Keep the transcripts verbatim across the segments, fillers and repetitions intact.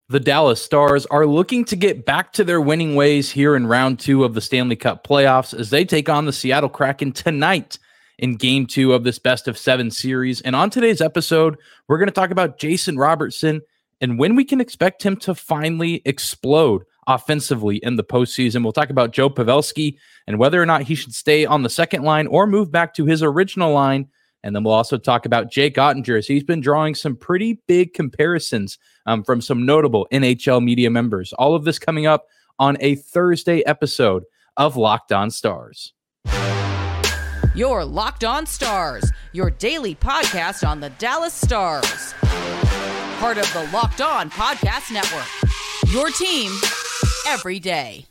The Dallas Stars are looking to get back to their winning ways here in round two of the Stanley Cup playoffs as they take on the Seattle Kraken tonight in game two of this best of seven series. And on today's episode, we're going to talk about Jason Robertson and when we can expect him to finally explode offensively in the postseason. We'll talk about Joe Pavelski and whether or not he should stay on the second line or move back to his original line. And then we'll also talk about Jake Oettinger, as he's been drawing some pretty big comparisons um, from some notable N H L media members. All of this coming up on a Thursday episode of Locked On Stars. Your Locked On Stars, your daily podcast on the Dallas Stars. Part of the Locked On Podcast Network, your team every day.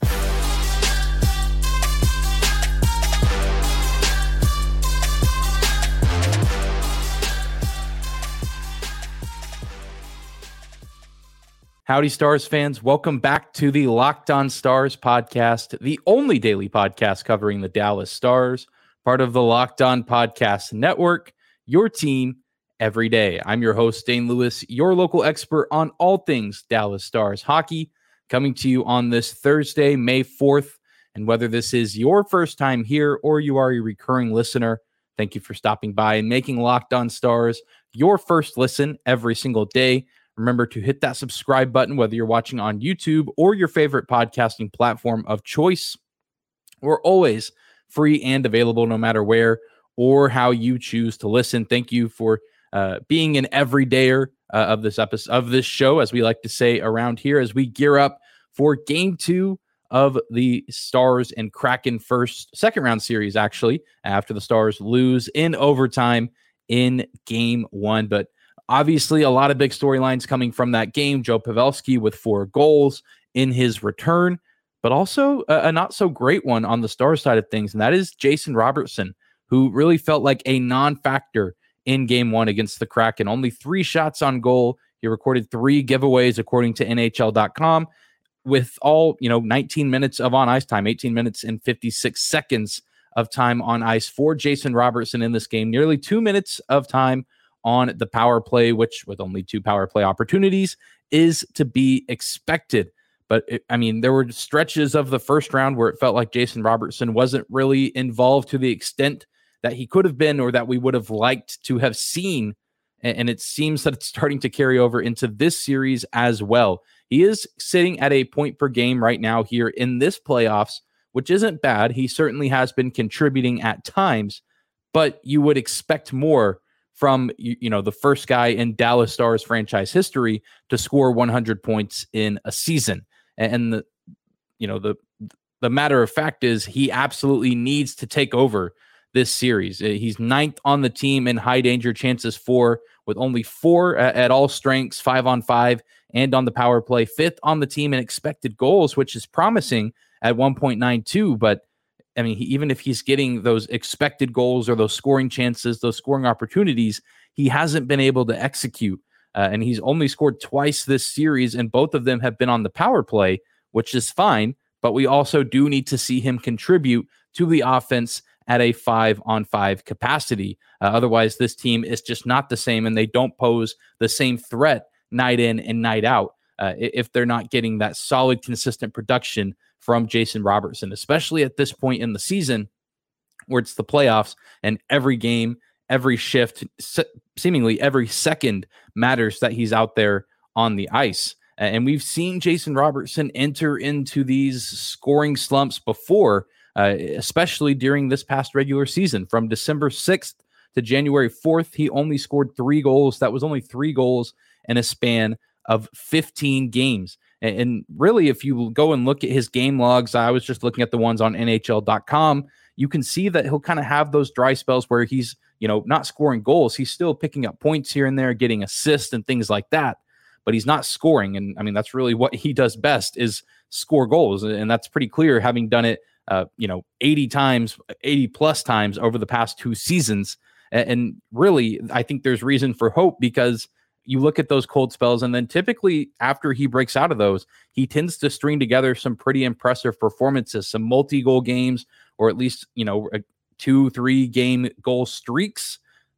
Howdy, Stars fans. Welcome back to the Locked On Stars podcast, the only daily podcast covering the Dallas Stars, part of the Locked On Podcast Network, your team every day. I'm your host, Dane Lewis, your local expert on all things Dallas Stars hockey, coming to you on this Thursday, May fourth. And whether this is your first time here or you are a recurring listener, thank you for stopping by and making Locked On Stars your first listen every single day. Remember to hit that subscribe button, whether you're watching on YouTube or your favorite podcasting platform of choice. We're always free and available no matter where or how you choose to listen. Thank you for uh, being an everydayer uh, of this episode of this show, as we like to say around here, as we gear up for game two of the Stars and Kraken first second round series, actually, after the Stars lose in overtime in game one. But obviously, a lot of big storylines coming from that game. Joe Pavelski with four goals in his return, but also a, a not so great one on the Stars side of things, and that is Jason Robertson, who really felt like a non-factor in game one against the Kraken. Only three shots on goal. He recorded three giveaways, according to N H L dot com, with all, you know, nineteen minutes of on-ice time, eighteen minutes and fifty-six seconds of time on ice for Jason Robertson in this game. Nearly two minutes of time on the power play, which with only two power play opportunities is to be expected. But it, I mean, there were stretches of the first round where it felt like Jason Robertson wasn't really involved to the extent that he could have been or that we would have liked to have seen. And, and it seems that it's starting to carry over into this series as well. He is sitting at a point per game right now here in this playoffs, which isn't bad. He certainly has been contributing at times, but you would expect more from, you, you know, the first guy in Dallas Stars franchise history to score one hundred points in a season. And the, you know, the, the matter of fact is he absolutely needs to take over this series. He's ninth on the team in high danger chances for, with only four at, at all strengths, five on five, and on the power play, fifth on the team in expected goals, which is promising at one point nine two. But I mean, he, even if he's getting those expected goals or those scoring chances, those scoring opportunities, he hasn't been able to execute. Uh, and he's only scored twice this series, and both of them have been on the power play, which is fine. But we also do need to see him contribute to the offense at a five-on-five capacity. Uh, otherwise, this team is just not the same, and they don't pose the same threat night in and night out uh, if they're not getting that solid, consistent production from Jason Robertson, especially at this point in the season where it's the playoffs and every game, every shift, se- seemingly every second matters that he's out there on the ice. And we've seen Jason Robertson enter into these scoring slumps before, uh, especially during this past regular season. From December sixth to January fourth, he only scored three goals. That was only three goals in a span of fifteen games. And really, if you go and look at his game logs, I was just looking at the ones on N H L dot com, you can see that he'll kind of have those dry spells where he's, you know, not scoring goals. He's still picking up points here and there, getting assists and things like that, but he's not scoring. And I mean, that's really what he does best, is score goals. And that's pretty clear, having done it, uh, you know, eighty times, eighty plus times over the past two seasons. And really, I think there's reason for hope, because you look at those cold spells, and then typically after he breaks out of those, he tends to string together some pretty impressive performances, some multi-goal games, or at least, you know, two, three game goal streaks.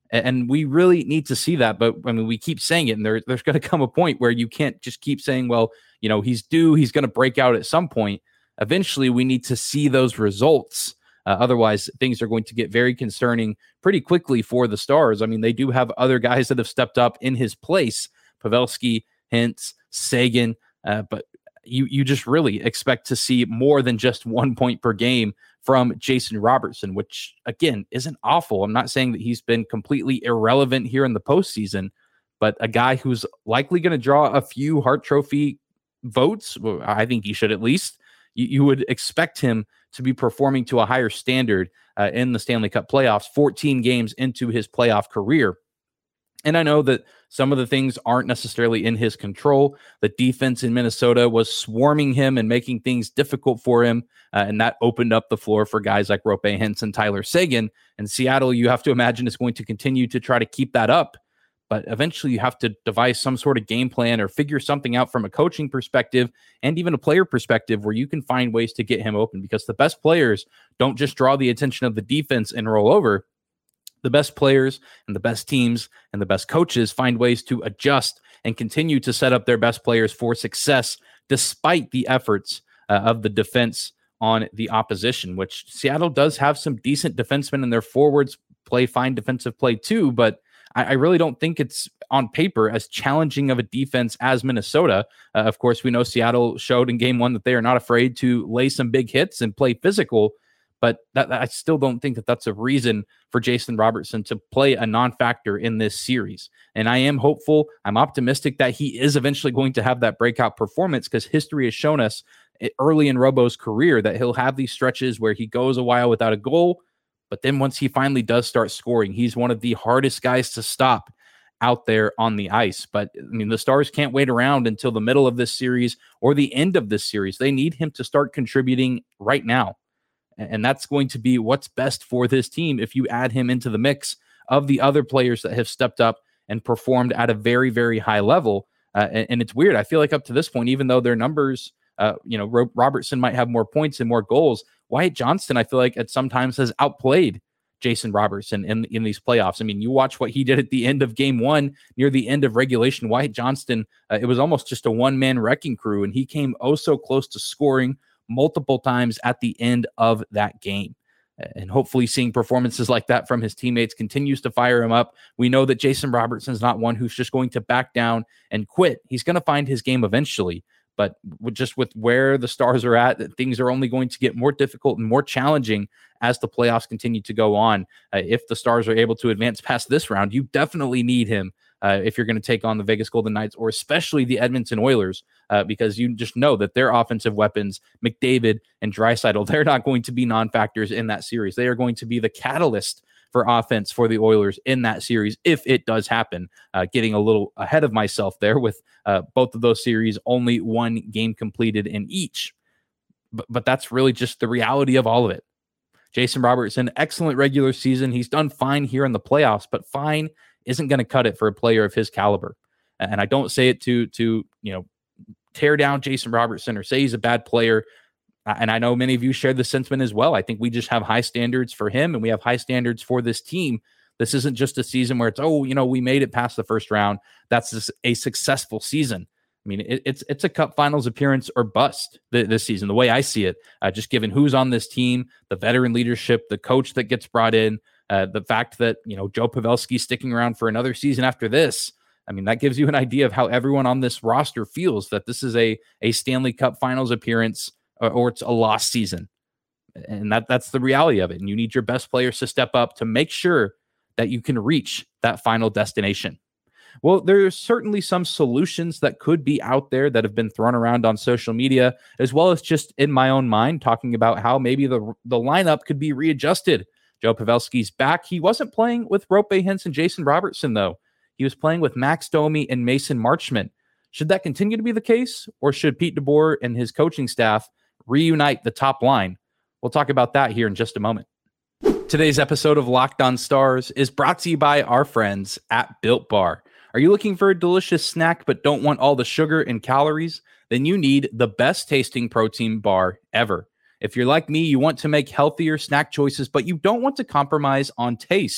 And we really need to see that. But I mean, we keep saying it, and there, there's going to come a point where you can't just keep saying, well, you know, he's due, he's going to break out at some point. Eventually, we need to see those results. Uh, otherwise, things are going to get very concerning pretty quickly for the Stars. I mean, they do have other guys that have stepped up in his place, Pavelski, Hintz, Seguin, uh, but you you just really expect to see more than just one point per game from Jason Robertson, which, again, isn't awful. I'm not saying that he's been completely irrelevant here in the postseason, but a guy who's likely going to draw a few Hart Trophy votes, well, I think he should at least. You, you would expect him to be performing to a higher standard uh, in the Stanley Cup playoffs, fourteen games into his playoff career. And I know that some of the things aren't necessarily in his control. The defense in Minnesota was swarming him and making things difficult for him, uh, and that opened up the floor for guys like Roope Hintz and Tyler Seguin. And Seattle, you have to imagine, is going to continue to try to keep that up. But eventually you have to devise some sort of game plan or figure something out from a coaching perspective and even a player perspective where you can find ways to get him open, because the best players don't just draw the attention of the defense and roll over. The best players and the best teams and the best coaches find ways to adjust and continue to set up their best players for success despite the efforts uh, of the defense on the opposition, which Seattle does have some decent defensemen, and their forwards play fine defensive play too, but I, I really don't think it's on paper as challenging of a defense as Minnesota. Uh, of course, we know Seattle showed in game one that they are not afraid to lay some big hits and play physical. But that, I still don't think that that's a reason for Jason Robertson to play a non-factor in this series. And I am hopeful, I'm optimistic that he is eventually going to have that breakout performance, because history has shown us early in Robo's career that he'll have these stretches where he goes a while without a goal. But then once he finally does start scoring, he's one of the hardest guys to stop out there on the ice. But I mean, the Stars can't wait around until the middle of this series or the end of this series. They need him to start contributing right now. And that's going to be what's best for this team if you add him into the mix of the other players that have stepped up and performed at a very, very high level. Uh, and, and it's weird. I feel like up to this point, even though their numbers, uh, you know, Ro- Robertson might have more points and more goals, Wyatt Johnston, I feel like at sometimes has outplayed Jason Robertson in, in these playoffs. I mean, you watch what he did at the end of game one, near the end of regulation. Wyatt Johnston, uh, it was almost just a one-man wrecking crew, and he came oh so close to scoring multiple times at the end of that game. And hopefully seeing performances like that from his teammates continues to fire him up. We know that Jason Robertson is not one who's just going to back down and quit. He's going to find his game eventually. But with just with where the Stars are at, things are only going to get more difficult and more challenging as the playoffs continue to go on. Uh, if the Stars are able to advance past this round, you definitely need him uh, if you're going to take on the Vegas Golden Knights, or especially the Edmonton Oilers, uh, because you just know that their offensive weapons, McDavid and Draisaitl, they're not going to be non-factors in that series. They are going to be the catalyst for offense for the Oilers in that series, if it does happen. Uh, getting a little ahead of myself there with uh, both of those series, only one game completed in each. But, but that's really just the reality of all of it. Jason Robertson, excellent regular season. He's done fine here in the playoffs, but fine isn't going to cut it for a player of his caliber. And I don't say it to, to, you know, tear down Jason Robertson or say he's a bad player. And I know many of you share the sentiment as well. I think we just have high standards for him, and we have high standards for this team. This isn't just a season where it's, oh, you know, we made it past the first round. That's a successful season. I mean, it, it's it's a Cup Finals appearance or bust th- this season, the way I see it, uh, just given who's on this team, the veteran leadership, the coach that gets brought in, uh, the fact that, you know, Joe Pavelski sticking around for another season after this. I mean, that gives you an idea of how everyone on this roster feels, that this is a, a Stanley Cup Finals appearance or, or it's a lost season. And that that's the reality of it. And you need your best players to step up to make sure that you can reach that final destination. Well, there's certainly some solutions that could be out there that have been thrown around on social media, as well as just in my own mind, talking about how maybe the, the lineup could be readjusted. Joe Pavelski's back. He wasn't playing with Roope Hintz and Jason Robertson, though. He was playing with Max Domi and Mason Marchment. Should that continue to be the case, or should Pete DeBoer and his coaching staff reunite the top line? We'll talk about that here in just a moment. Today's episode of Locked On Stars is brought to you by our friends at Built Bar. Are you looking for a delicious snack but don't want all the sugar and calories? Then you need the best tasting protein bar ever. If you're like me, you want to make healthier snack choices, but you don't want to compromise on taste.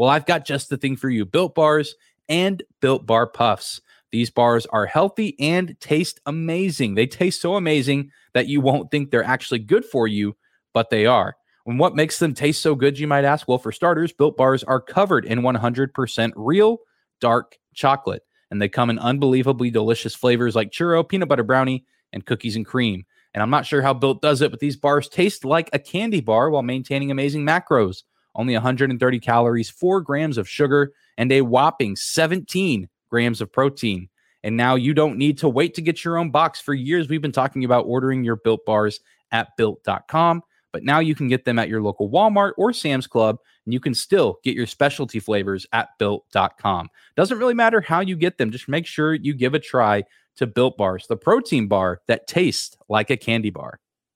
Well, I've got just the thing for you, Built Bars and Built Bar Puffs. These bars are healthy and taste amazing. They taste so amazing that you won't think they're actually good for you, but they are. And what makes them taste so good, you might ask? Well, for starters, Built Bars are covered in one hundred percent real dark chocolate, and they come in unbelievably delicious flavors like churro, peanut butter brownie, and cookies and cream. And I'm not sure how Built does it, but these bars taste like a candy bar while maintaining amazing macros. Only one hundred thirty calories, four grams of sugar, and a whopping seventeen grams of protein. And now you don't need to wait to get your own box. For years, we've been talking about ordering your Built Bars at built dot com, but now you can get them at your local Walmart or Sam's Club, and you can still get your specialty flavors at built dot com. Doesn't really matter how you get them. Just make sure you give a try to Built Bars, the protein bar that tastes like a candy bar.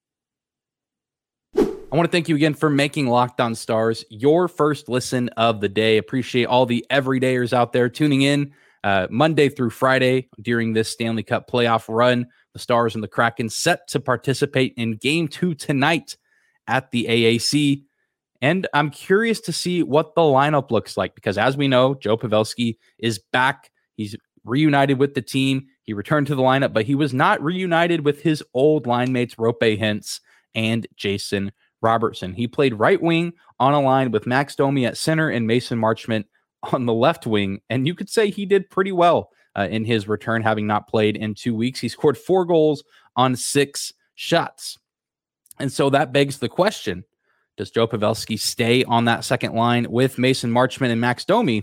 I want to thank you again for making Locked On Stars your first listen of the day. Appreciate all the everydayers out there tuning in uh, Monday through Friday during this Stanley Cup playoff run. The Stars and the Kraken set to participate in game two tonight at the A A C. And I'm curious to see what the lineup looks like because, as we know, Joe Pavelski is back. He's reunited with the team. He returned to the lineup, but he was not reunited with his old line mates, Roope Hintz and Jason Robertson. He played right wing on a line with Max Domi at center and Mason Marchment on the left wing. And you could say he did pretty well uh, in his return, having not played in two weeks. He scored four goals on six shots. And so that begs the question, does Joe Pavelski stay on that second line with Mason Marchment and Max Domi?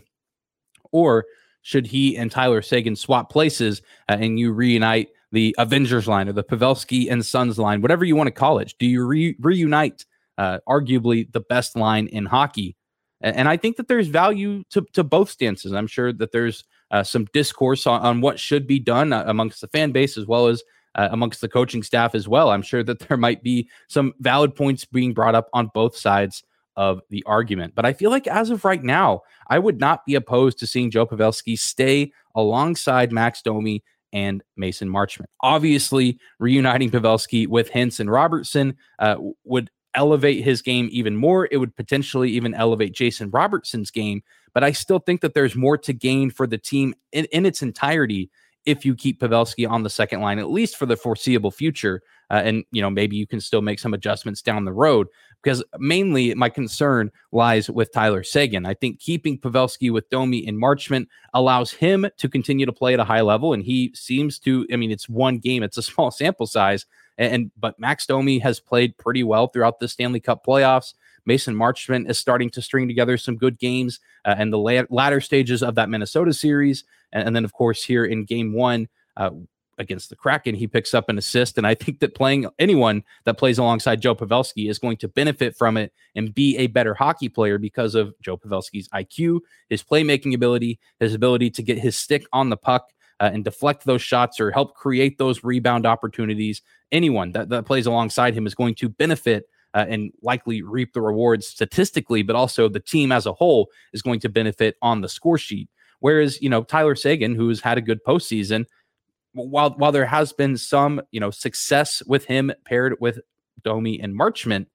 Or should he and Tyler Seguin swap places uh, and you reunite the Avengers line or the Pavelski and Sons line, whatever you want to call it? Do you re- reunite uh, arguably the best line in hockey? And, and I think that there's value to, to both stances. I'm sure that there's uh, some discourse on, on what should be done uh, amongst the fan base as well as uh, amongst the coaching staff as well. I'm sure that there might be some valid points being brought up on both sides of the argument. But I feel like as of right now, I would not be opposed to seeing Joe Pavelski stay alongside Max Domi and Mason Marchment. Obviously, reuniting Pavelski with Hintz and Robertson uh, would elevate his game even more. It would potentially even elevate Jason Robertson's game. But I still think that there's more to gain for the team in, in its entirety if you keep Pavelski on the second line, at least for the foreseeable future. Uh, and, you know, maybe you can still make some adjustments down the road, because mainly my concern lies with Tyler Seguin. I think keeping Pavelski with Domi and Marchment allows him to continue to play at a high level. And he seems to, I mean, it's one game, it's a small sample size. And, and but Max Domi has played pretty well throughout the Stanley Cup playoffs. Mason Marchment is starting to string together some good games uh, and the la- latter stages of that Minnesota series. And, and then, of course, here in game one uh, against the Kraken, he picks up an assist. And I think that playing anyone that plays alongside Joe Pavelski is going to benefit from it and be a better hockey player because of Joe Pavelski's I Q, his playmaking ability, his ability to get his stick on the puck uh, and deflect those shots or help create those rebound opportunities. Anyone that, that plays alongside him is going to benefit Uh, and likely reap the rewards statistically, but also the team as a whole is going to benefit on the score sheet. Whereas, you know, Tyler Seguin, who's had a good postseason, while while there has been some, you know, success with him paired with Domi and Marchment,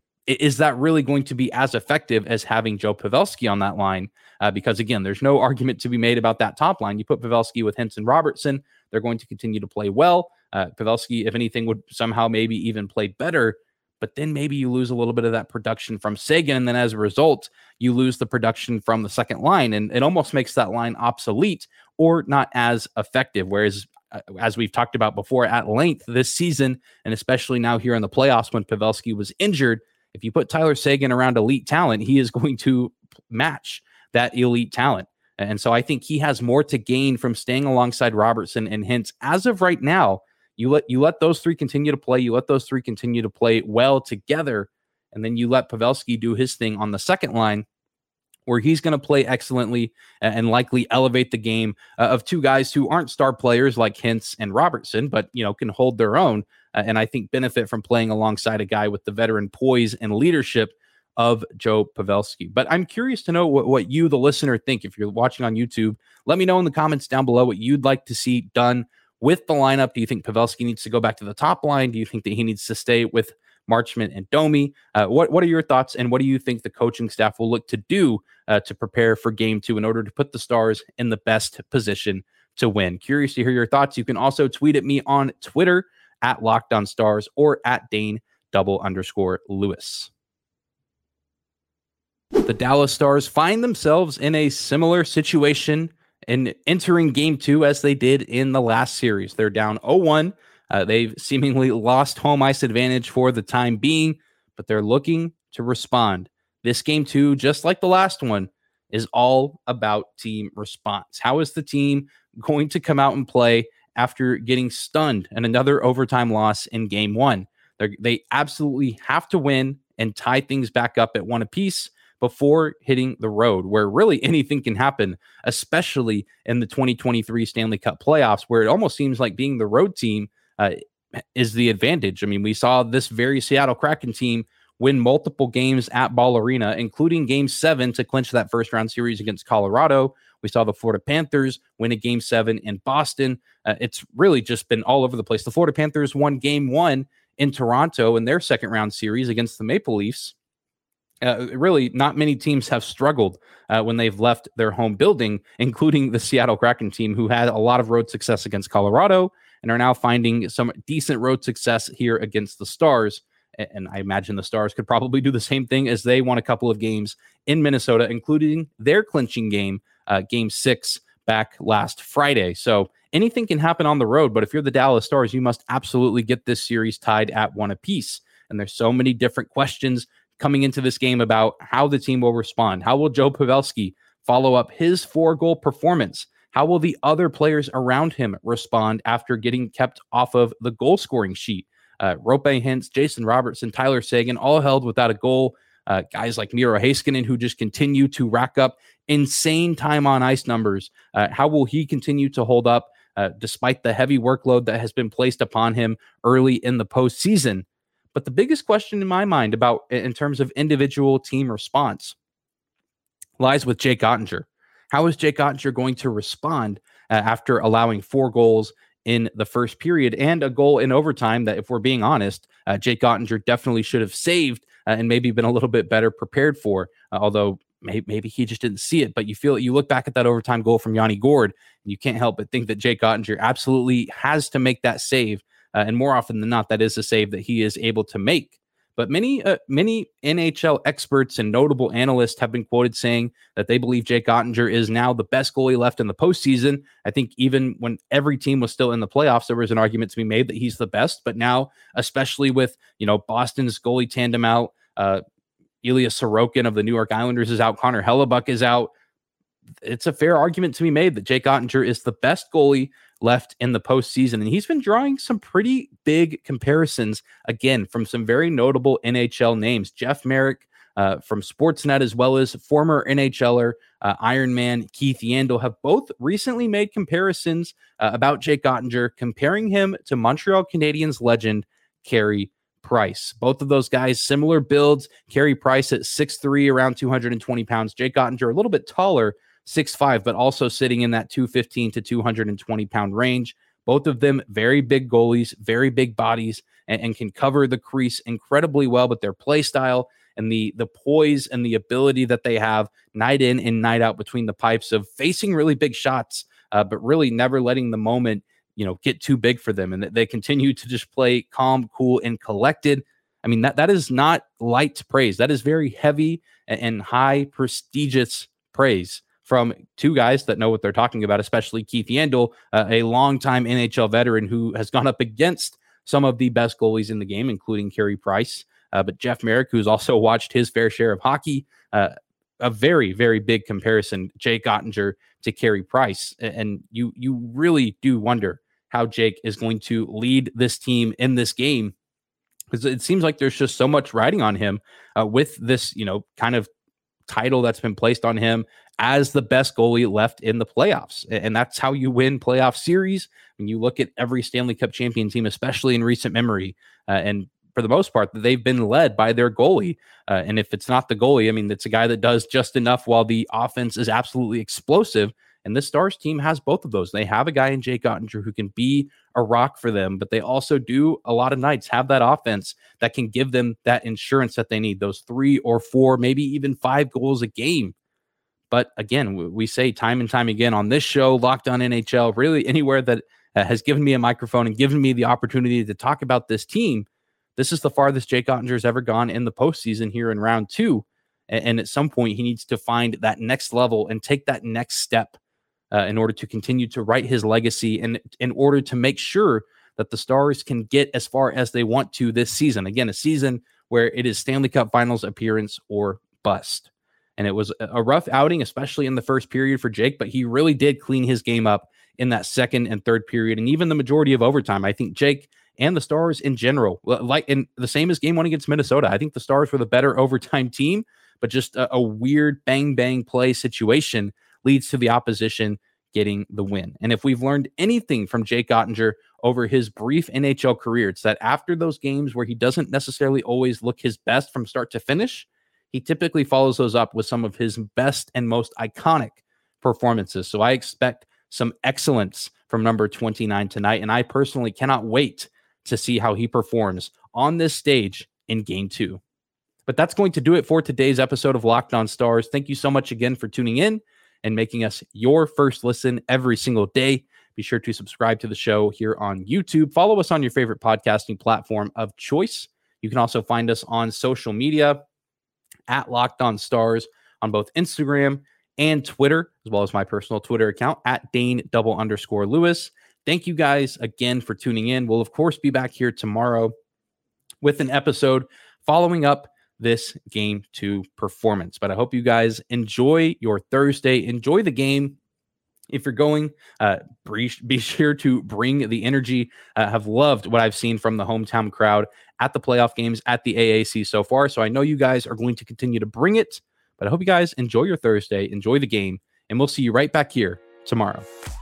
is that really going to be as effective as having Joe Pavelski on that line? Uh, because, again, there's no argument to be made about that top line. You put Pavelski with Hintz and Robertson, they're going to continue to play well. Uh, Pavelski, if anything, would somehow maybe even play better. But then maybe you lose a little bit of that production from Seguin, and then as a result, you lose the production from the second line, and it almost makes that line obsolete or not as effective. Whereas, uh, as we've talked about before at length this season, and especially now here in the playoffs when Pavelski was injured, if you put Tyler Seguin around elite talent, he is going to match that elite talent. And so I think he has more to gain from staying alongside Robertson and Hintz as of right now. You let you let those three continue to play. You let those three continue to play well together, and then you let Pavelski do his thing on the second line, where he's going to play excellently and likely elevate the game uh, of two guys who aren't star players like Hintz and Robertson, but you know can hold their own, uh, and I think benefit from playing alongside a guy with the veteran poise and leadership of Joe Pavelski. But I'm curious to know what, what you, the listener, think. If you're watching on YouTube, let me know in the comments down below what you'd like to see done with the lineup. Do you think Pavelski needs to go back to the top line? Do you think that he needs to stay with Marchment and Domi. Uh, what, what are your thoughts, and what do you think the coaching staff will look to do uh, to prepare for game two in order to put the Stars in the best position to win? Curious to hear your thoughts. You can also tweet at me on Twitter at Locked On Stars or at Dane double underscore Lewis. The Dallas Stars find themselves in a similar situation in entering game two as they did in the last series. They're down oh one. Uh, they've seemingly lost home ice advantage for the time being, but they're looking to respond. This game two, just like the last one, is all about team response. How is the team going to come out and play after getting stunned and another overtime loss in game one? They're, they absolutely have to win and tie things back up at one apiece before hitting the road, where really anything can happen, especially in the twenty twenty-three Stanley Cup playoffs, where it almost seems like being the road team uh, is the advantage. I mean, we saw this very Seattle Kraken team win multiple games at Ball Arena, including game seven to clinch that first round series against Colorado. We saw the Florida Panthers win a game seven in Boston. Uh, it's really just been all over the place. The Florida Panthers won game one in Toronto in their second round series against the Maple Leafs. Uh, really, not many teams have struggled uh, when they've left their home building, including the Seattle Kraken team, who had a lot of road success against Colorado and are now finding some decent road success here against the Stars. And I imagine the Stars could probably do the same thing as they won a couple of games in Minnesota, including their clinching game, uh, game six back last Friday. So anything can happen on the road, but if you're the Dallas Stars, you must absolutely get this series tied at one apiece. And there's so many different questions coming into this game about how the team will respond. How will Joe Pavelski follow up his four-goal performance? How will the other players around him respond after getting kept off of the goal-scoring sheet? Uh, Rope Hintz, Jason Robertson, Tyler Seguin, all held without a goal. Uh, guys like Miro Heiskanen, who just continue to rack up insane time on ice numbers. Uh, how will he continue to hold up uh, despite the heavy workload that has been placed upon him early in the postseason? But the biggest question in my mind about in terms of individual team response lies with Jake Oettinger. How is Jake Oettinger going to respond uh, after allowing four goals in the first period and a goal in overtime that, if we're being honest, uh, Jake Oettinger definitely should have saved uh, and maybe been a little bit better prepared for, uh, although maybe, maybe he just didn't see it. But you feel you look back at that overtime goal from Yanni Gourde, and you can't help but think that Jake Oettinger absolutely has to make that save. Uh, and more often than not, that is a save that he is able to make. But many uh, many N H L experts and notable analysts have been quoted saying that they believe Jake Oettinger is now the best goalie left in the postseason. I think even when every team was still in the playoffs, there was an argument to be made that he's the best. But now, especially with, you know, Boston's goalie tandem out, uh, Ilya Sorokin of the New York Islanders is out, Connor Hellebuyck is out, it's a fair argument to be made that Jake Oettinger is the best goalie left in the postseason. And he's been drawing some pretty big comparisons, again, from some very notable N H L names. Jeff Merrick uh, from Sportsnet, as well as former NHLer uh, Ironman Keith Yandel, have both recently made comparisons uh, about Jake Oettinger, comparing him to Montreal Canadiens legend Carey Price. Both of those guys, similar builds. Carey Price at six three, around two hundred twenty pounds. Jake Oettinger a little bit taller, six five, but also sitting in that two fifteen to two hundred twenty pound range. Both of them very big goalies, very big bodies, and, and can cover the crease incredibly well. But their play style and the the poise and the ability that they have night in and night out between the pipes of facing really big shots, uh, but really never letting the moment, you know, get too big for them. And they continue to just play calm, cool, and collected. I mean, that that is not light praise. That is very heavy and, and high prestigious praise from two guys that know what they're talking about, especially Keith Yandel, uh, a longtime N H L veteran who has gone up against some of the best goalies in the game, including Carey Price. Uh, but Jeff Merrick, who's also watched his fair share of hockey, uh, a very, very big comparison, Jake Oettinger to Carey Price. And you you really do wonder how Jake is going to lead this team in this game, because it seems like there's just so much riding on him uh, with this, you know, kind of title that's been placed on him as the best goalie left in the playoffs. And that's how you win playoff series. When you look at every Stanley Cup champion team, especially in recent memory, uh, and for the most part, they've been led by their goalie. Uh, and if it's not the goalie, I mean, it's a guy that does just enough while the offense is absolutely explosive. And And this Stars team has both of those. They have a guy in Jake Oettinger who can be a rock for them, but they also do a lot of nights have that offense that can give them that insurance that they need, those three or four, maybe even five goals a game. But again, we say time and time again on this show, Locked On N H L, really anywhere that uh, has given me a microphone and given me the opportunity to talk about this team, this is the farthest Jake Oettinger has ever gone in the postseason here in round two. And, and at some point, he needs to find that next level and take that next step Uh, in order to continue to write his legacy and in order to make sure that the Stars can get as far as they want to this season. Again, a season where it is Stanley Cup Finals appearance or bust. And it was a rough outing, especially in the first period for Jake, but he really did clean his game up in that second and third period and even the majority of overtime. I think Jake and the Stars in general, like in the same as game one against Minnesota, I think the Stars were the better overtime team, but just a, a weird bang bang play situation leads to the opposition getting the win. And if we've learned anything from Jake Oettinger over his brief N H L career, it's that after those games where he doesn't necessarily always look his best from start to finish, he typically follows those up with some of his best and most iconic performances. So I expect some excellence from number twenty-nine tonight, and I personally cannot wait to see how he performs on this stage in game two. But that's going to do it for today's episode of Locked On Stars. Thank you so much again for tuning in and making us your first listen every single day. Be sure to subscribe to the show here on YouTube. Follow us on your favorite podcasting platform of choice. You can also find us on social media at Locked On Stars on both Instagram and Twitter, as well as my personal Twitter account at Dane double underscore Lewis. Thank you guys again for tuning in. We'll, of course, be back here tomorrow with an episode following up this game two performance. But I hope you guys enjoy your Thursday. Enjoy the game. If you're going, uh, be sure to bring the energy. I uh, have loved what I've seen from the hometown crowd at the playoff games at the A A C so far. So I know you guys are going to continue to bring it. But I hope you guys enjoy your Thursday, enjoy the game, and we'll see you right back here tomorrow.